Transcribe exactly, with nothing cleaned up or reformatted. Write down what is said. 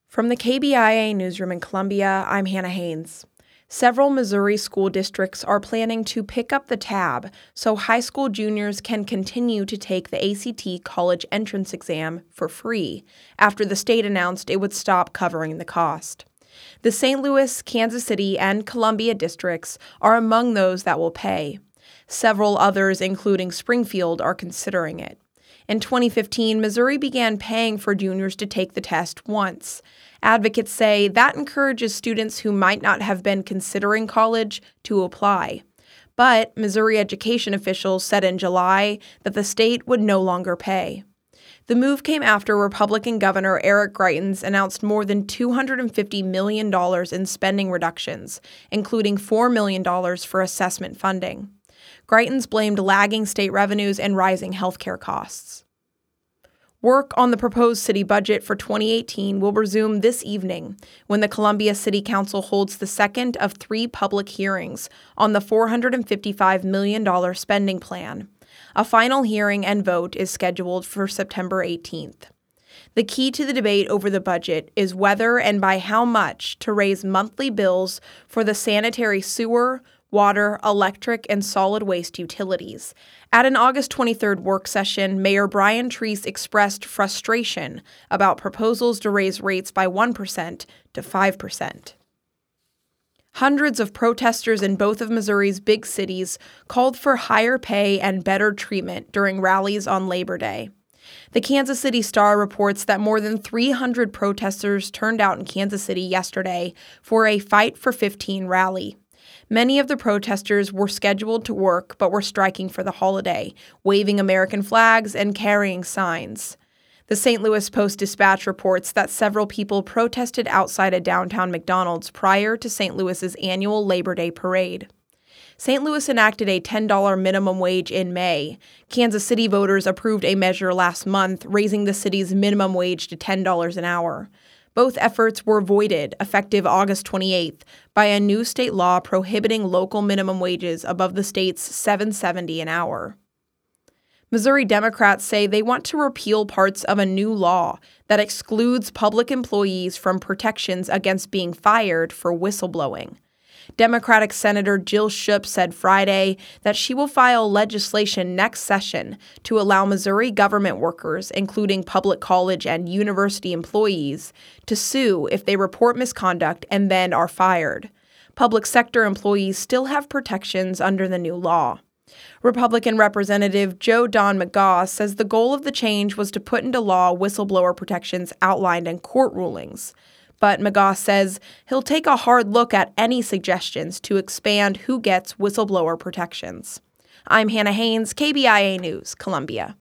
From the K B I A newsroom in Columbia, I'm Hannah Haynes. Several Missouri school districts are planning to pick up the tab so high school juniors can continue to take the A C T college entrance exam for free after the state announced it would stop covering the cost. The Saint Louis, Kansas City, and Columbia districts are among those that will pay. Several others, including Springfield, are considering it. In twenty fifteen, Missouri began paying for juniors to take the test once. Advocates say that encourages students who might not have been considering college to apply. But Missouri education officials said in July that the state would no longer pay. The move came after Republican Governor Eric Greitens announced more than two hundred fifty million dollars in spending reductions, including four million dollars for assessment funding. Greitens blamed lagging state revenues and rising healthcare costs. Work on the proposed city budget for twenty eighteen will resume this evening when the Columbia City Council holds the second of three public hearings on the four hundred fifty-five million dollars spending plan. A final hearing and vote is scheduled for September eighteenth. The key to the debate over the budget is whether and by how much to raise monthly bills for the sanitary sewer, water, electric, and solid waste utilities. At an August twenty-third work session, Mayor Brian Treese expressed frustration about proposals to raise rates by one percent to five percent. Hundreds of protesters in both of Missouri's big cities called for higher pay and better treatment during rallies on Labor Day. The Kansas City Star reports that more than three hundred protesters turned out in Kansas City yesterday for a Fight for fifteen rally. Many of the protesters were scheduled to work but were striking for the holiday, waving American flags and carrying signs. The Saint Louis Post-Dispatch reports that several people protested outside a downtown McDonald's prior to Saint Louis's annual Labor Day parade. Saint Louis enacted a ten dollars minimum wage in May. Kansas City voters approved a measure last month, raising the city's minimum wage to ten dollars an hour. Both efforts were voided, effective August twenty-eighth, by a new state law prohibiting local minimum wages above the state's seven dollars and seventy cents an hour. Missouri Democrats say they want to repeal parts of a new law that excludes public employees from protections against being fired for whistleblowing. Democratic Senator Jill Schupp said Friday that she will file legislation next session to allow Missouri government workers, including public college and university employees, to sue if they report misconduct and then are fired. Public sector employees still have protections under the new law. Republican Representative Joe Don McGaugh says the goal of the change was to put into law whistleblower protections outlined in court rulings. But McGaugh says he'll take a hard look at any suggestions to expand who gets whistleblower protections. I'm Hannah Haynes, K B I A News, Columbia.